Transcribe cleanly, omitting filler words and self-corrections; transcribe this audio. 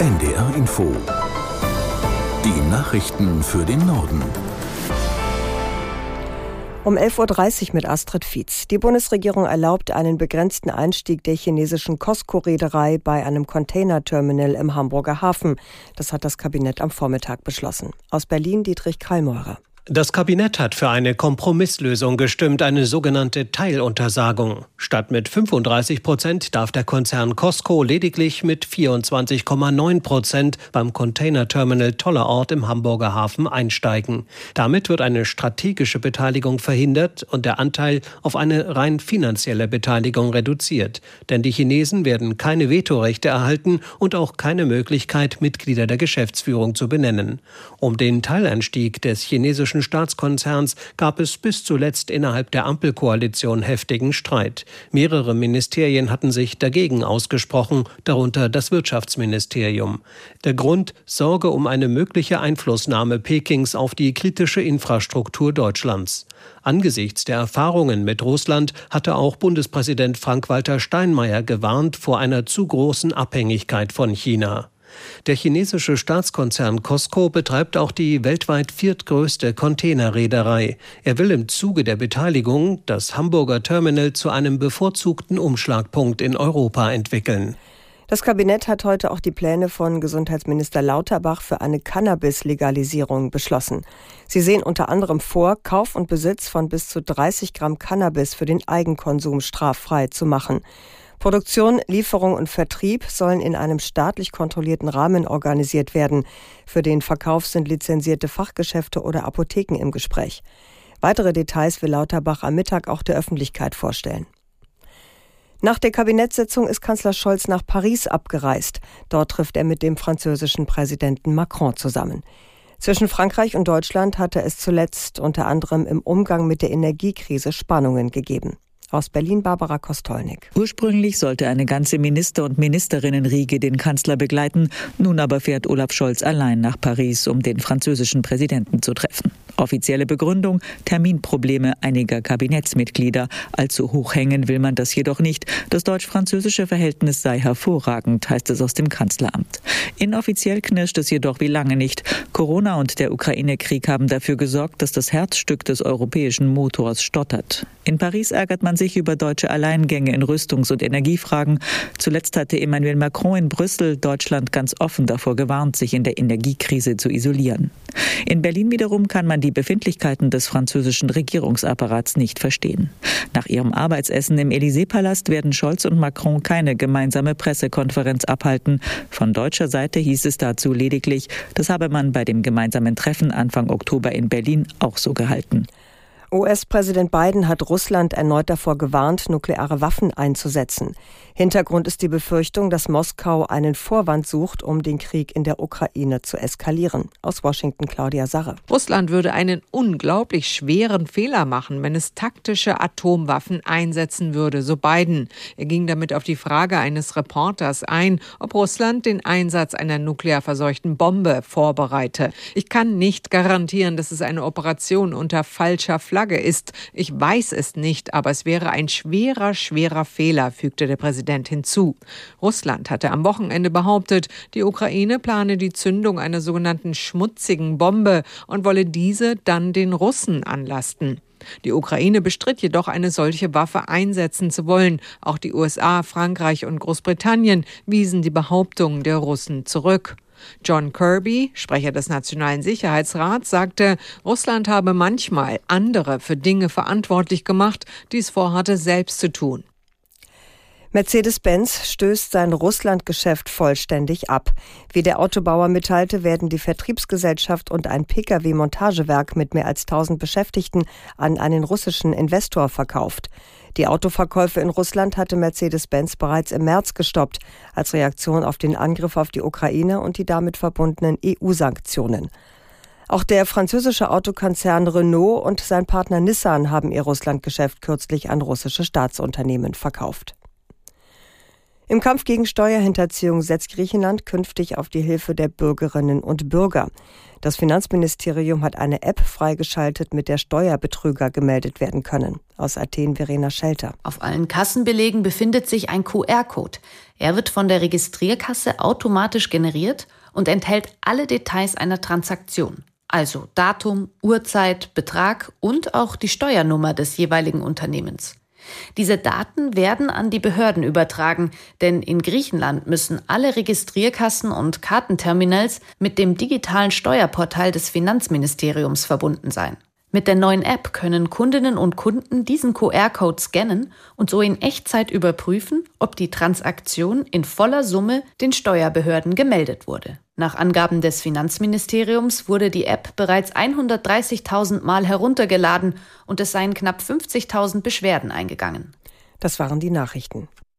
NDR Info. Die Nachrichten für den Norden. Um 11.30 Uhr mit Astrid Fietz. Die Bundesregierung erlaubt einen begrenzten Einstieg der chinesischen COSCO-Reederei bei einem Containerterminal im Hamburger Hafen. Das hat das Kabinett am Vormittag beschlossen. Aus Berlin Dietrich Kreilmeurer. Das Kabinett hat für eine Kompromisslösung gestimmt, eine sogenannte Teiluntersagung. Statt mit 35% darf der Konzern COSCO lediglich mit 24,9% beim Containerterminal Tollerort im Hamburger Hafen einsteigen. Damit wird eine strategische Beteiligung verhindert und der Anteil auf eine rein finanzielle Beteiligung reduziert. Denn die Chinesen werden keine Vetorechte erhalten und auch keine Möglichkeit, Mitglieder der Geschäftsführung zu benennen. Um den Teileinstieg des chinesischen Staatskonzerns gab es bis zuletzt innerhalb der Ampelkoalition heftigen Streit. Mehrere Ministerien hatten sich dagegen ausgesprochen, darunter das Wirtschaftsministerium. Der Grund: Sorge um eine mögliche Einflussnahme Pekings auf die kritische Infrastruktur Deutschlands. Angesichts der Erfahrungen mit Russland hatte auch Bundespräsident Frank-Walter Steinmeier gewarnt vor einer zu großen Abhängigkeit von China. Der chinesische Staatskonzern COSCO betreibt auch die weltweit viertgrößte Containerreederei. Er will im Zuge der Beteiligung das Hamburger Terminal zu einem bevorzugten Umschlagpunkt in Europa entwickeln. Das Kabinett hat heute auch die Pläne von Gesundheitsminister Lauterbach für eine Cannabis-Legalisierung beschlossen. Sie sehen unter anderem vor, Kauf und Besitz von bis zu 30 Gramm Cannabis für den Eigenkonsum straffrei zu machen. Produktion, Lieferung und Vertrieb sollen in einem staatlich kontrollierten Rahmen organisiert werden. Für den Verkauf sind lizenzierte Fachgeschäfte oder Apotheken im Gespräch. Weitere Details will Lauterbach am Mittag auch der Öffentlichkeit vorstellen. Nach der Kabinettssitzung ist Kanzler Scholz nach Paris abgereist. Dort trifft er mit dem französischen Präsidenten Macron zusammen. Zwischen Frankreich und Deutschland hatte es zuletzt unter anderem im Umgang mit der Energiekrise Spannungen gegeben. Aus Berlin Barbara Kostolnik. Ursprünglich sollte eine ganze Minister- und Ministerinnenriege den Kanzler begleiten. Nun aber fährt Olaf Scholz allein nach Paris, um den französischen Präsidenten zu treffen. Offizielle Begründung: Terminprobleme einiger Kabinettsmitglieder. Allzu hoch hängen will man das jedoch nicht. Das deutsch-französische Verhältnis sei hervorragend, heißt es aus dem Kanzleramt. Inoffiziell knirscht es jedoch wie lange nicht. Corona und der Ukraine-Krieg haben dafür gesorgt, dass das Herzstück des europäischen Motors stottert. In Paris ärgert man sich über deutsche Alleingänge in Rüstungs- und Energiefragen. Zuletzt hatte Emmanuel Macron in Brüssel Deutschland ganz offen davor gewarnt, sich in der Energiekrise zu isolieren. In Berlin wiederum kann man die Befindlichkeiten des französischen Regierungsapparats nicht verstehen. Nach ihrem Arbeitsessen im Élysée-Palast werden Scholz und Macron keine gemeinsame Pressekonferenz abhalten. Von deutscher Seite hieß es dazu lediglich, das habe man bei dem gemeinsamen Treffen Anfang Oktober in Berlin auch so gehalten. US-Präsident Biden hat Russland erneut davor gewarnt, nukleare Waffen einzusetzen. Hintergrund ist die Befürchtung, dass Moskau einen Vorwand sucht, um den Krieg in der Ukraine zu eskalieren. Aus Washington Claudia Sarre. Russland würde einen unglaublich schweren Fehler machen, wenn es taktische Atomwaffen einsetzen würde, so Biden. Er ging damit auf die Frage eines Reporters ein, ob Russland den Einsatz einer nuklear verseuchten Bombe vorbereite. Ich kann nicht garantieren, dass es eine Operation unter falscher Flagge ist. Ich weiß es nicht, aber es wäre ein schwerer Fehler, fügte der Präsident hinzu. Russland hatte am Wochenende behauptet, die Ukraine plane die Zündung einer sogenannten schmutzigen Bombe und wolle diese dann den Russen anlasten. Die Ukraine bestritt jedoch, eine solche Waffe einsetzen zu wollen. Auch die USA, Frankreich und Großbritannien wiesen die Behauptungen der Russen zurück. John Kirby, Sprecher des Nationalen Sicherheitsrats, sagte, Russland habe manchmal andere für Dinge verantwortlich gemacht, die es vorhatte, selbst zu tun. Mercedes-Benz stößt sein Russland-Geschäft vollständig ab. Wie der Autobauer mitteilte, werden die Vertriebsgesellschaft und ein Pkw-Montagewerk mit mehr als 1000 Beschäftigten an einen russischen Investor verkauft. Die Autoverkäufe in Russland hatte Mercedes-Benz bereits im März gestoppt, als Reaktion auf den Angriff auf die Ukraine und die damit verbundenen EU-Sanktionen. Auch der französische Autokonzern Renault und sein Partner Nissan haben ihr Russlandgeschäft kürzlich an russische Staatsunternehmen verkauft. Im Kampf gegen Steuerhinterziehung setzt Griechenland künftig auf die Hilfe der Bürgerinnen und Bürger. Das Finanzministerium hat eine App freigeschaltet, mit der Steuerbetrüger gemeldet werden können. Aus Athen Verena Schelter. Auf allen Kassenbelegen befindet sich ein QR-Code. Er wird von der Registrierkasse automatisch generiert und enthält alle Details einer Transaktion. Also Datum, Uhrzeit, Betrag und auch die Steuernummer des jeweiligen Unternehmens. Diese Daten werden an die Behörden übertragen, denn in Griechenland müssen alle Registrierkassen und Kartenterminals mit dem digitalen Steuerportal des Finanzministeriums verbunden sein. Mit der neuen App können Kundinnen und Kunden diesen QR-Code scannen und so in Echtzeit überprüfen, ob die Transaktion in voller Summe den Steuerbehörden gemeldet wurde. Nach Angaben des Finanzministeriums wurde die App bereits 130.000 Mal heruntergeladen und es seien knapp 50.000 Beschwerden eingegangen. Das waren die Nachrichten.